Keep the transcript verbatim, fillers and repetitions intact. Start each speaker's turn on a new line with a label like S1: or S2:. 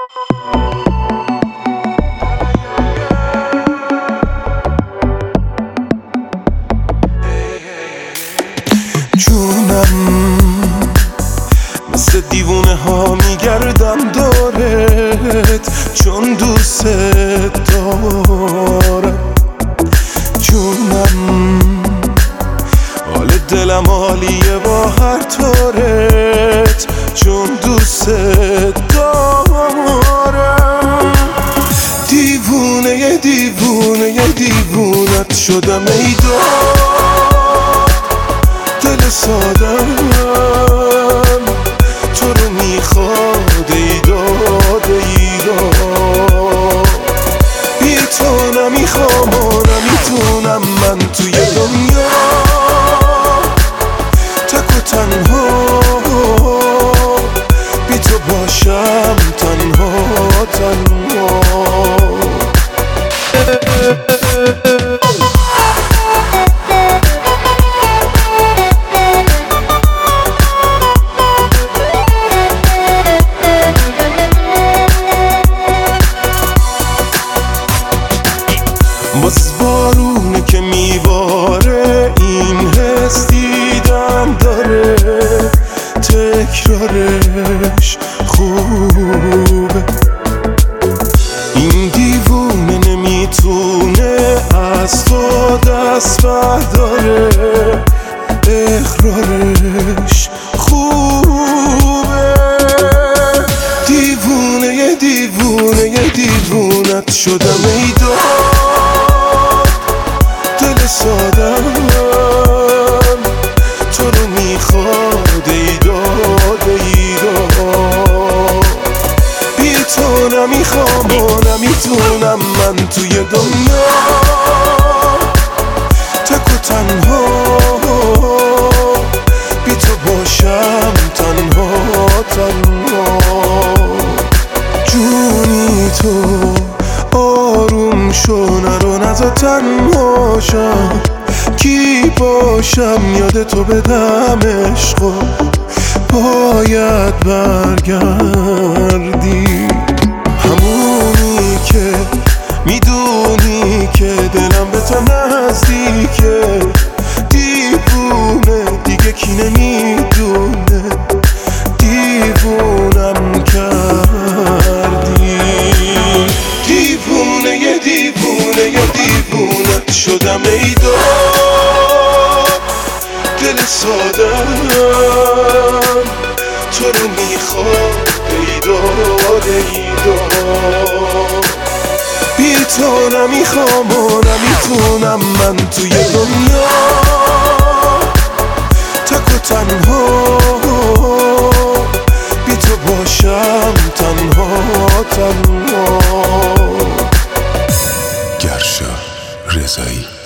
S1: جونم مثل دیوونه ها میگردم دارت، چون دوست دارم. جونم حال دلم عالیه با هر طورت، چون دوست دارم. دیوونه یه دیوونه یه دیوونت شدم ای دار، دل سادم تو رو میخواد ای داد ای داد. بی تو نمیخوام و نمیتونم من توی دنیا تک و تنها، بی تو باشم تنها تنها. باز بارونه که میباره، این حس دیدم داره تکرارش خوبه. این دیوونه نمیتونه از تو دست برداره، اقرارش خوبه. دیوونه یه دیوونه یه دیوونت شدم ای دار، دل سادم تو رو میخواد ای داد ای داد. بی تو نمیخوام و نمیتونم من توی دنیا تک و تنها، بی تو باشم تنها تنها. جونی تو آروم شو، نرو نزا تنها شم، کی باشم یاد تو بدم عشقو، باید برگردی. همونی که میدونی که دلم به تو نزدیکه، دیوونه دیگه کی نمیدونه، دیوونم کردی. دیوونه یه دیوونه یه دیوونت شدم ای دار، دل سادم تو رو میخواد ای داد ای داد. بی تو نمیخوام و نمیتونم من توی دنیا تک و تنها، بی تو باشم تنها تنها.
S2: گرشا رضایی.